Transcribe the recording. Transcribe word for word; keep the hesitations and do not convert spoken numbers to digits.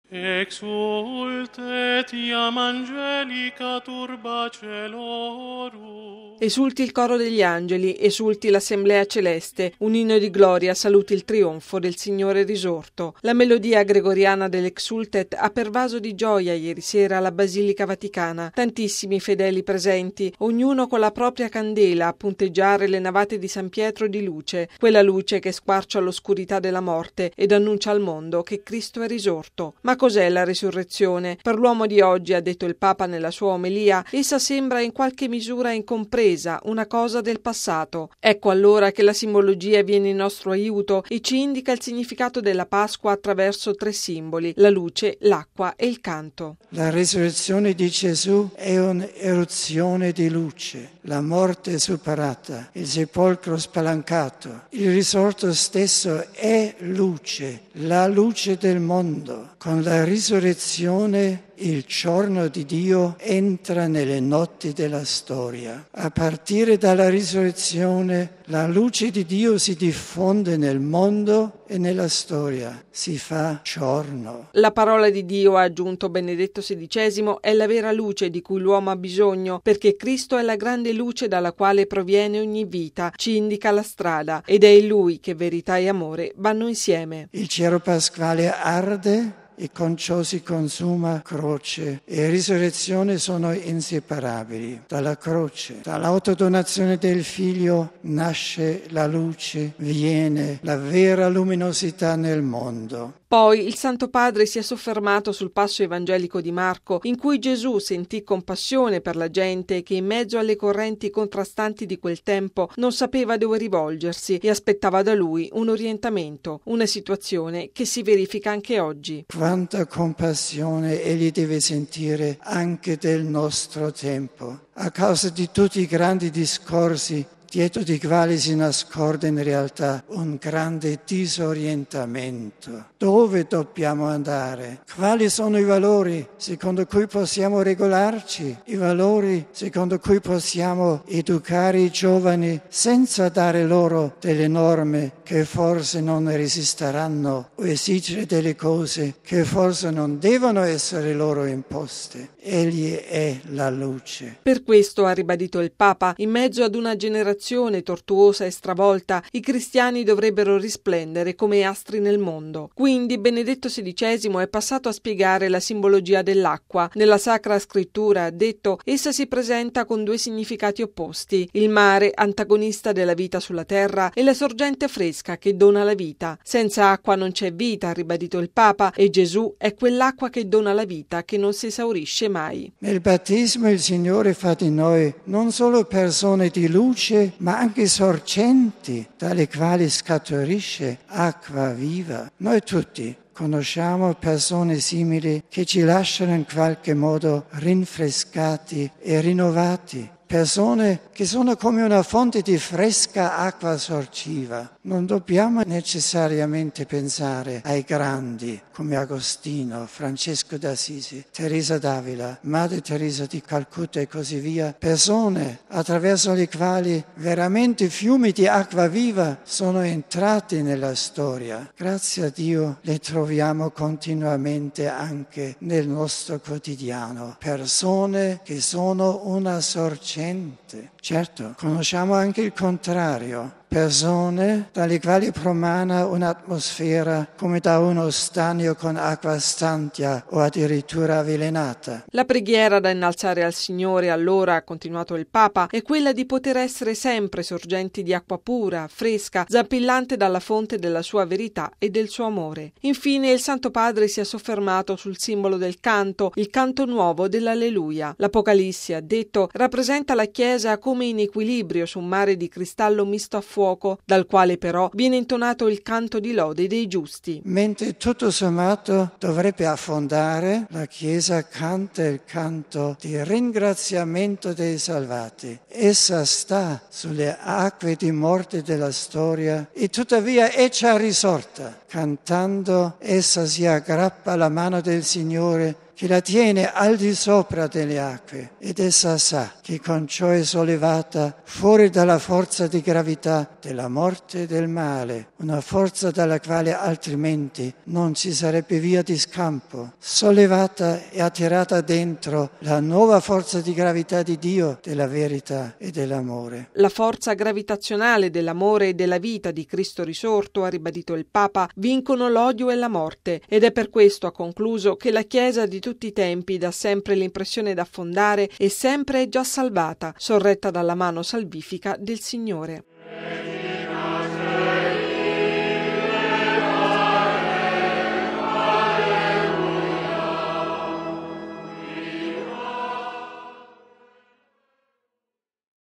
Exultet iam angelica turba celorum. Esulti il coro degli angeli, esulti l'assemblea celeste, un inno di gloria saluti il trionfo del Signore risorto. La melodia gregoriana dell'Exultet ha pervaso di gioia ieri sera alla Basilica Vaticana. Tantissimi fedeli presenti, ognuno con la propria candela a punteggiare le navate di San Pietro di luce, quella luce che squarcia l'oscurità della morte ed annuncia al mondo che Cristo è risorto. Ma cos'è la risurrezione? Per l'uomo di oggi, ha detto il Papa nella sua omelia, essa sembra in qualche misura incompresa, una cosa del passato. Ecco allora che la simbologia viene in nostro aiuto e ci indica il significato della Pasqua attraverso tre simboli: la luce, l'acqua e il canto. La risurrezione di Gesù è un'eruzione di luce, la morte superata, il sepolcro spalancato. Il risorto stesso è luce, la luce del mondo. Con la risurrezione il giorno di Dio entra nelle notti della storia. A partire dalla risurrezione la luce di Dio si diffonde nel mondo e nella storia. Si fa giorno. La parola di Dio, ha aggiunto Benedetto sedicesimo, è la vera luce di cui l'uomo ha bisogno, perché Cristo è la grande luce dalla quale proviene ogni vita, ci indica la strada, ed è in Lui che verità e amore vanno insieme. Il cero pasquale arde e con ciò si consuma croce e risurrezione sono inseparabili. Dalla croce, dall'autodonazione del Figlio nasce la luce, viene la vera luminosità nel mondo. Poi il Santo Padre si è soffermato sul passo evangelico di Marco, in cui Gesù sentì compassione per la gente che in mezzo alle correnti contrastanti di quel tempo non sapeva dove rivolgersi e aspettava da lui un orientamento, una situazione che si verifica anche oggi. Quanta compassione egli deve sentire anche del nostro tempo, a causa di tutti i grandi discorsi dietro di quali si nasconde in realtà un grande disorientamento. Dove dobbiamo andare? Quali sono i valori secondo cui possiamo regolarci? I valori secondo cui possiamo educare i giovani senza dare loro delle norme che forse non resisteranno o esigere delle cose che forse non devono essere loro imposte. Egli è la luce. Per questo, ha ribadito il Papa, in mezzo ad una generazione tortuosa e stravolta, i cristiani dovrebbero risplendere come astri nel mondo. Quindi Benedetto sedicesimo è passato a spiegare la simbologia dell'acqua. Nella Sacra Scrittura, ha detto, essa si presenta con due significati opposti: il mare, antagonista della vita sulla terra, e la sorgente fresca che dona la vita. Senza acqua non c'è vita, ha ribadito il Papa, e Gesù è quell'acqua che dona la vita, che non si esaurisce mai. Nel battesimo il Signore fa di noi non solo persone di luce, ma anche sorgenti dalle quali scaturisce acqua viva. Noi tutti conosciamo persone simili che ci lasciano in qualche modo rinfrescati e rinnovati. Persone che sono come una fonte di fresca acqua sorgiva. Non dobbiamo necessariamente pensare ai grandi come Agostino, Francesco d'Assisi, Teresa d'Avila, Madre Teresa di Calcutta e così via. Persone attraverso le quali veramente fiumi di acqua viva sono entrati nella storia. Grazie a Dio le troviamo continuamente anche nel nostro quotidiano. Persone che sono una sorgente. Certo, conosciamo anche il contrario. Persone dalle quali promana un'atmosfera come da uno stagno con acqua stantia o addirittura avvelenata. La preghiera da innalzare al Signore, allora, ha continuato il Papa, è quella di poter essere sempre sorgenti di acqua pura, fresca, zampillante dalla fonte della sua verità e del suo amore. Infine il Santo Padre si è soffermato sul simbolo del canto, il canto nuovo dell'Alleluia. L'Apocalisse, ha detto, rappresenta la Chiesa come in equilibrio su un mare di cristallo misto a fuoco, dal quale però viene intonato il canto di lode dei giusti. Mentre tutto sommato dovrebbe affondare, la Chiesa canta il canto di ringraziamento dei salvati. Essa sta sulle acque di morte della storia e tuttavia è già risorta. Cantando, essa si aggrappa alla mano del Signore che la tiene al di sopra delle acque, ed essa sa che con ciò è sollevata fuori dalla forza di gravità della morte e del male, una forza dalla quale altrimenti non ci sarebbe via di scampo, sollevata e attirata dentro la nuova forza di gravità di Dio, della verità e dell'amore. La forza gravitazionale dell'amore e della vita di Cristo risorto, ha ribadito il Papa, vincono l'odio e la morte, ed è per questo, ha concluso, che la Chiesa di tutti i tempi dà sempre l'impressione d'affondare e sempre è già salvata, sorretta dalla mano salvifica del Signore.